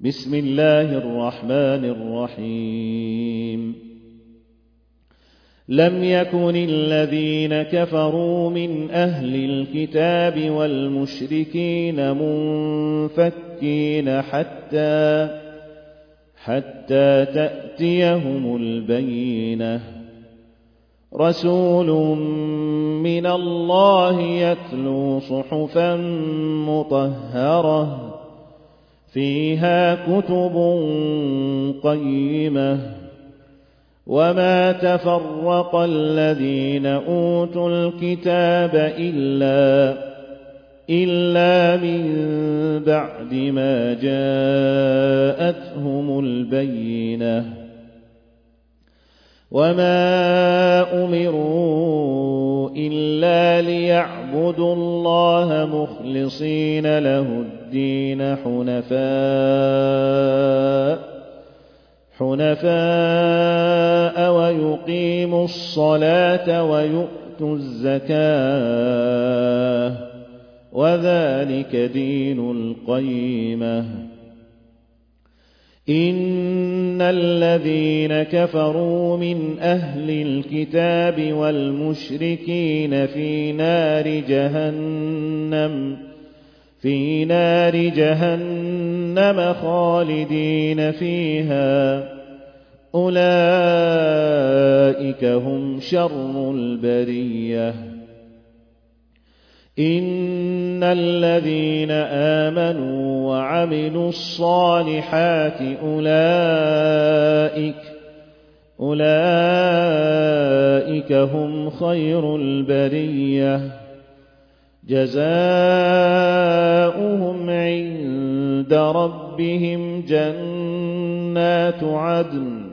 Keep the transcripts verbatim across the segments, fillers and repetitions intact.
بسم الله الرحمن الرحيم لم يكن الذين كفروا من أهل الكتاب والمشركين منفكين حتى حتى تأتيهم البينة رسول من الله يتلو صحفا مطهرة فيها كتب قيمة وما تفرق الذين أوتوا الكتاب إلا إلا من بعد ما جاءتهم البينة وما أمروا إلا ليعبدوا الله مخلصين له الدين حنفاء حنفاء ويقيموا الصلاة ويؤتوا الزكاة وذلك دين القيمة إن الذين كفروا من أهل الكتاب والمشركين في نار جهنم في نار جهنم خالدين فيها أولئك هم شر البرية إن الذين آمنوا وعملوا الصالحات أولئك أولئك هم خير البرية جزاؤهم عند ربهم جنات عدن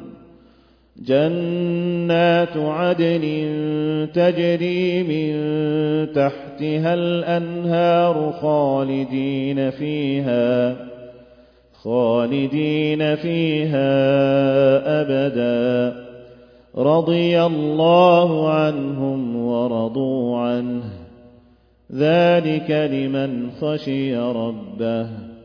جنات عدن تجري من تحتها الأنهار خالدين فيها خالدين فيها أبدا رضي الله عنهم ورضوا عنه ذلك لمن خشي ربه